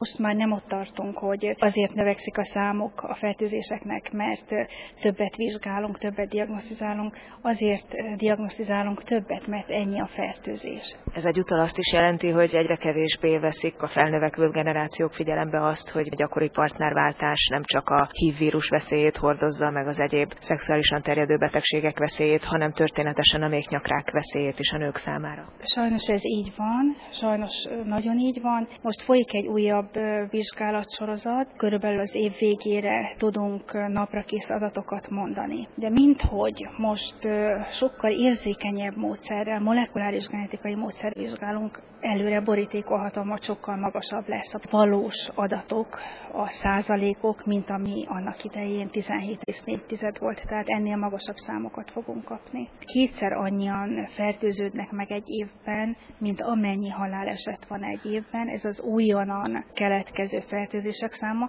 Most már nem ott tartunk, hogy azért növekszik a számok a fertőzéseknek, mert többet vizsgálunk, többet diagnosztizálunk, azért diagnosztizálunk többet, mert ennyi a fertőzés. Ez egyúttal azt is jelenti, hogy egyre kevésbé veszik a felnövekvő generációk figyelembe azt, hogy a gyakori partnerváltás nem csak a HIV vírus veszélyét hordozza, meg az egyéb szexuálisan terjedő betegségek veszélyét, hanem történetesen a méhnyakrák veszélyét is a nők számára. Sajnos ez így van, sajnos nagyon így van. Most folyik egy újabb vizsgálatsorozat, körülbelül az év végére tudunk naprakész adatokat mondani. De minthogy most sokkal érzékenyebb módszerrel, molekuláris genetikai módszer vizsgálunk, előre borítékolhatom, hogy sokkal magasabb lesz a valós adatok, a százalékok, mint ami annak idején 17,4 volt, tehát ennél magasabb számokat fogunk kapni. Kétszer annyian fertőződnek meg egy évben, mint amennyi haláleset van egy évben, ez az újonnan keletkező fertőzések száma.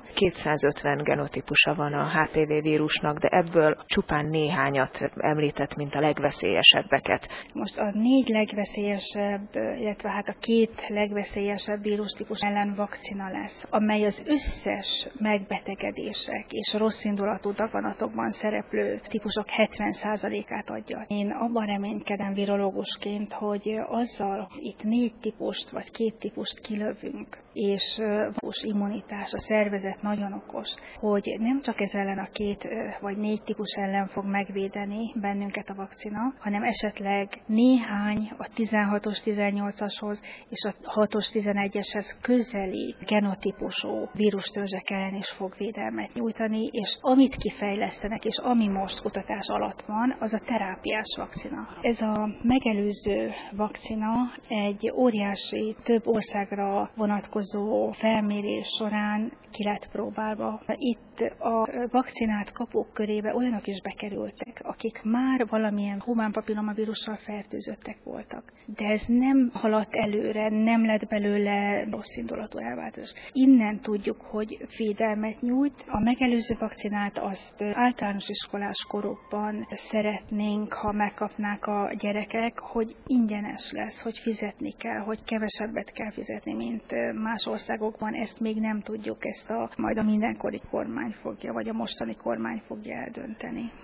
250 genotípusa van a HPV vírusnak, de ebből csupán néhányat említett, mint a legveszélyesebbeket. Most a 4 legveszélyesebb, illetve hát a 2 legveszélyesebb vírustípus ellen vakcina lesz, amely az összes megbetegedések és rosszindulatú daganatokban szereplő típusok 70%-át adja. Én abban reménykedem virológusként, hogy azzal itt 4 típust vagy 2 típust kilövünk, és valós immunitás, a szervezet nagyon okos, hogy nem csak ez ellen a 2 vagy 4 típus ellen fog megvédeni bennünket a vakcina, hanem esetleg néhány a 16-os, 18-ashoz és a 6-os, 11-eshez közeli genotípusú vírustörzsek ellen is fog védelmet nyújtani, és amit kifejlesztenek, és ami most kutatás alatt van, az a terápiás vakcina. Ez a megelőző vakcina egy óriási, több országra vonatkozó felmérés során ki lett próbálva. Itt a vakcinát kapók körébe olyanok is bekerültek, akik már valamilyen humán papillomavírussal fertőzöttek voltak. De ez nem haladt előre, nem lett belőle rosszindulatú elváltozás. Innen tudjuk, hogy védelmet nyújt. A megelőző vakcinát azt általános iskolás korukban szeretnénk, ha megkapnák a gyerekek, hogy ingyenes lesz, hogy fizetni kell, hogy kevesebbet kell fizetni, mint más országokban. Ezt még nem tudjuk, ezt majd a mindenkori kormány fogja, vagy a mostani kormány fogja eldönteni.